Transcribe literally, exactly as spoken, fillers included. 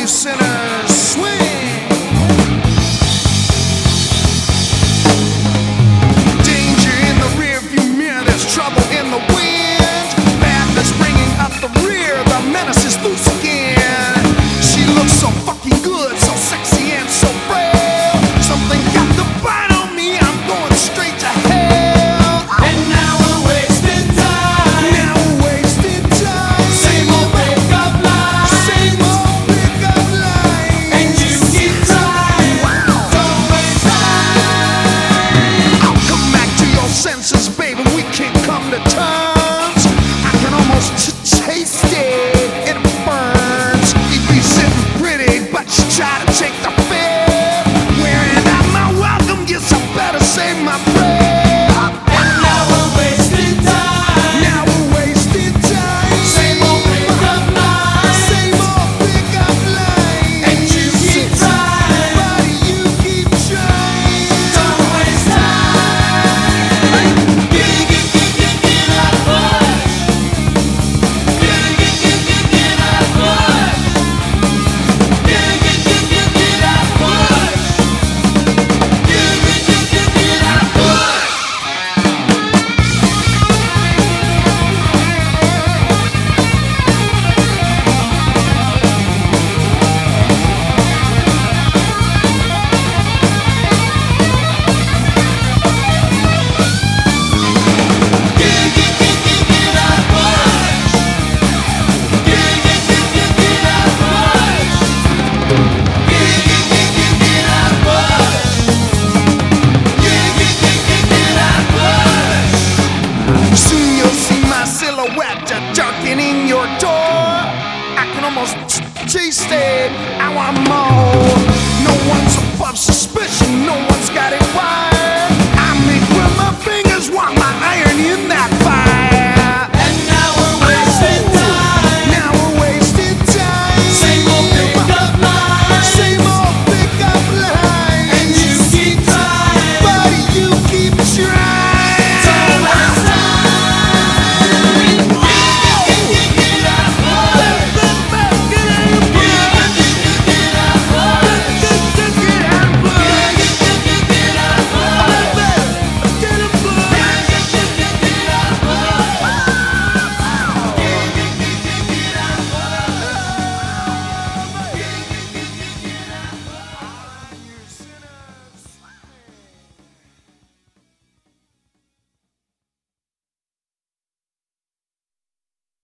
you sinners, swing. Danger in the rearview mirror, there's trouble in the wind. Madness bringing up the rear, the menace is loose again. She looks so fucking good, so sexy and so frail. Something got the bite on me, I'm going straight to hell. And now we're wasting time. Now we're wasting time. Same old pickup line. Same old pickup line. And you keep trying. Don't waste time. Come back to your senses, baby, we can't come to terms. I can almost t- taste it, it burns. You'd be sitting pretty, but you try to take the fifth. Wearing out my welcome, yes, I better save my breath. And now we're wasting time. Now we're wasting time. Same old pickup line. Same old pickup line. And you keep trying. Buddy, you keep trying. Don't waste time. Get, get, get, get, get out of push. Get, get, get, get, get out of push. Get, get, get, get, get out of push. Get, get, get, get, get out of push. Get, get, get, get, get out of push. Get, get, get, get, get out of push. Get, get, get, get, get out of push. Get, get, get, get, get out of push. Soon you'll see my silhouette darkening your door. I can almost t- taste it. I want more.